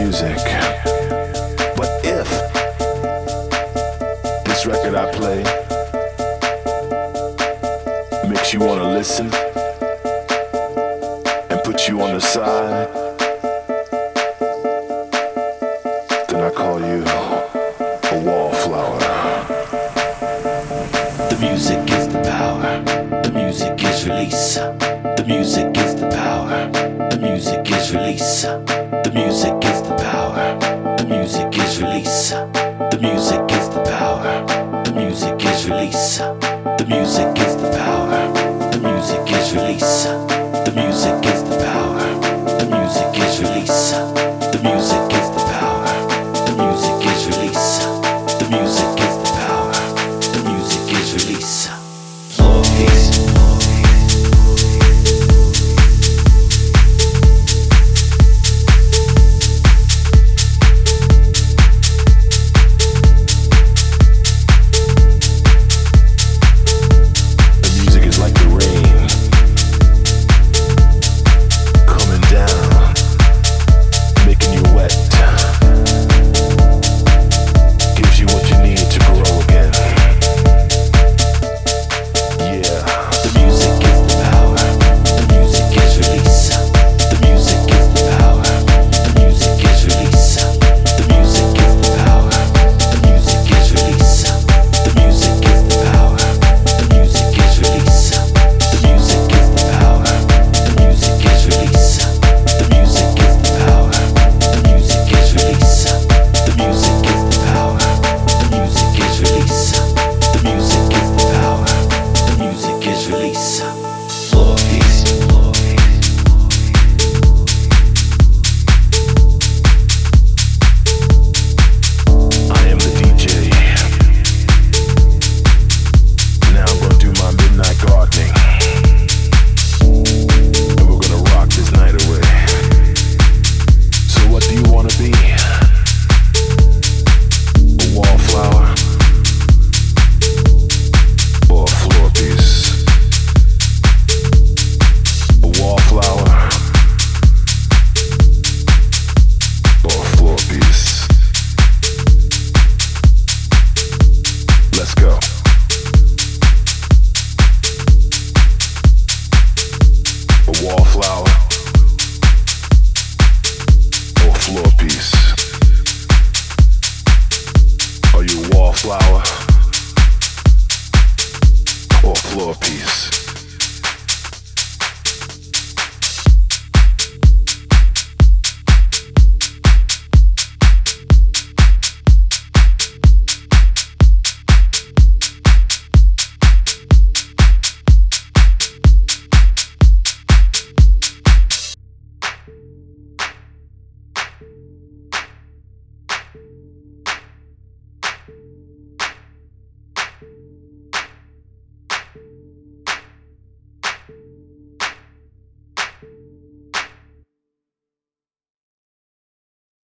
music. But if this record I play makes you wanna listen and put you on the side, then I call you a wallflower. The music is the power. The music is release. The music is the power. The music is release. The music is the power. The music is release. The music is the power. The music is release. The music is the power. The music is release. The music is the power. The music is release. The music is the power. The music is release. The music is the power. The music is release. Floor peace.